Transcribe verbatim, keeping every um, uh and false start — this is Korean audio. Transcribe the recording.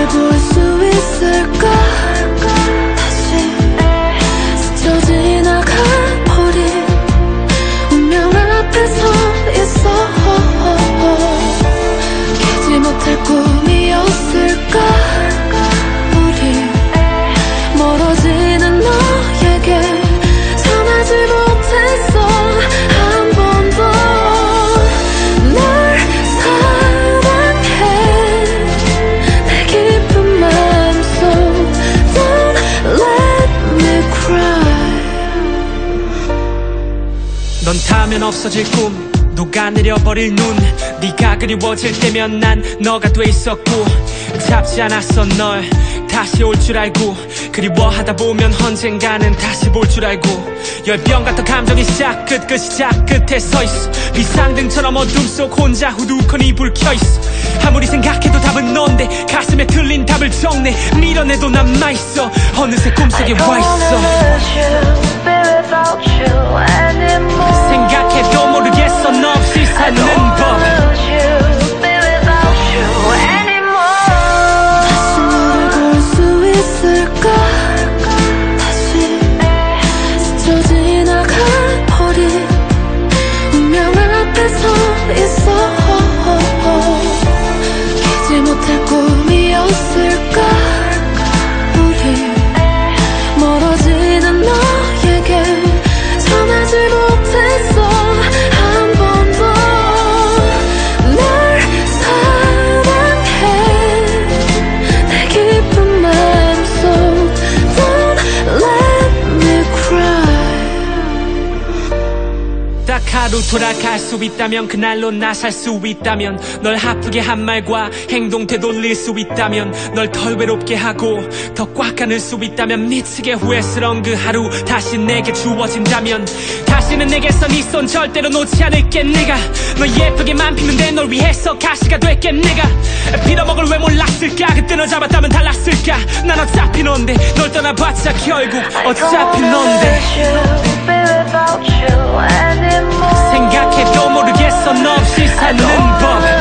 볼 수 있을까? 다시 스쳐 지나가버린 운명 앞에 서 있어. 깨지 못할 꿈이었을까? 우리 멀어지는 너에게 전하지 못했어. 한 번도 널 사랑해. 내 깊은 맘속 Don't let me cry. 넌 닿으면 없어질 꿈, 녹아내려버릴 눈. 네가 그리워질 때면 난 너가 돼 있었고, 잡지 않았어 널 다시 올 줄 알고. 그리워하다 보면 언젠가는 다시 볼 줄 알고. 열병 같은 감정이 시작 끝 그 시작 끝에 서있어. 비상등처럼 어둠 속 혼자 후두커니 불 켜있어. 아무리 생각해도 답은 넌데 가슴에 틀린 답을 적내. 밀어내도 남아있어. 어느새 꿈속에 와있어. 생각해도 모르겠어 너 없이 사는 법. 다시 너를 볼 수 있을까? 다시 스쳐 지나가버린 운명 앞에 서 있어. 깨지 못할 꿈이었을까? 우리 멀어지는 너에게 전하지 못했어. 한 번도 널 사랑해. 내 깊은 맘속 Don't let me cry. 딱 하루 돌아갈 수 있다면, 그날로 나 살 수 있다면, 널 아프게 한 말과 행동 되돌릴 수 있다면, 널 덜 외롭게 하고 더 꽉 안을 수 있다면, 미치게 후회스러운 그 하루 다시 내게 주어진다면, 다시는 내게서 네 손 절대로 놓지 않을게. 내가 너 예쁘게만 피는데 널 위해서 가시가 될게. 내가 빌어먹을 왜 몰랐을까? 그때 널 잡았다면 달랐을까? 난 어차피 넌데, 널 떠나봤자 결국 어차피 넌데. 생각해도 모르겠어 너 없이 사는 법.